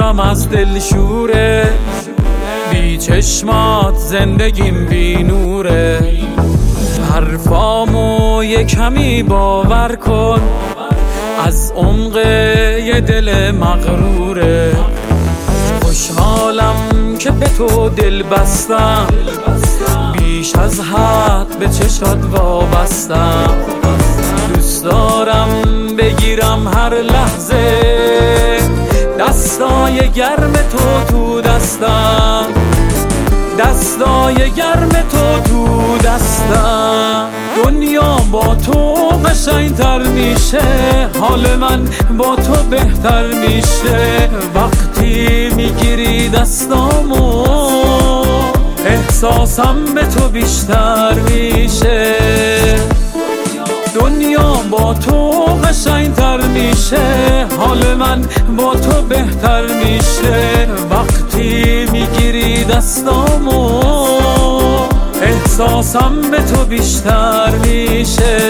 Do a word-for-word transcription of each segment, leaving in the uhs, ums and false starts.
میمیرم از دلشوره، بی چشمات زندگیم بی نوره. حرفامو یه کمی باور کن، از عمق یه دل مغروره. خوشحالم که به تو دل بستم، بیش از حد به چشات وابستم. دوست دارم بگیرم هر لحظه دستای گرم تو تو دستم، دستای گرم تو تو دستم. دنیا با تو قشنگ‌تر میشه، حال من با تو بهتر میشه. وقتی میگیری دستامو احساسم به تو بیشتر میشه. دنیا با تو قشنگ‌تر میشه، حال من با تو بهتر میشه. وقتی میگیری دستامو احساسم به تو بیشتر میشه.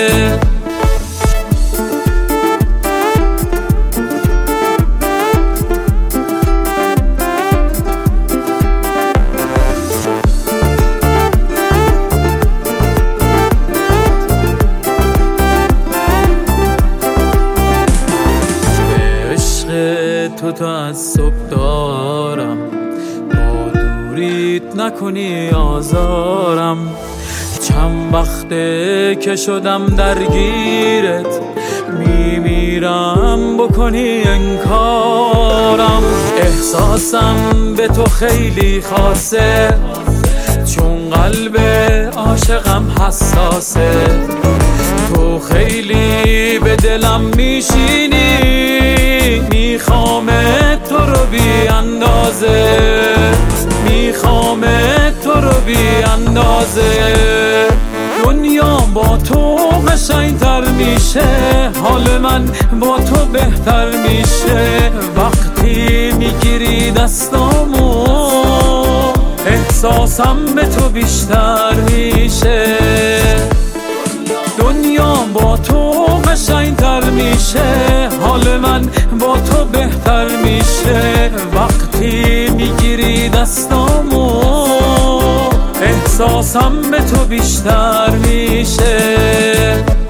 تو تا از صبح دارم، با دوریت نکنی آزارم. چند وقته که شدم درگیرت، میمیرم بکنی انکارم. احساسم به تو خیلی خاصه، چون قلب عاشقم حساسه. تو خیلی به دلم میشینی، میخوامه تو رو بی اندازه، میخوامه تو رو بی اندازه. دنیا با تو قشنگ‌تر میشه، حال من با تو بهتر میشه. وقتی میگیری دستامو احساسم به تو بیشتر میشه. دنیا با تو قشنگ‌تر میشه، حال من با تو بهتر میشه. وقتی میگیری دستامو احساسم به تو بیشتر میشه.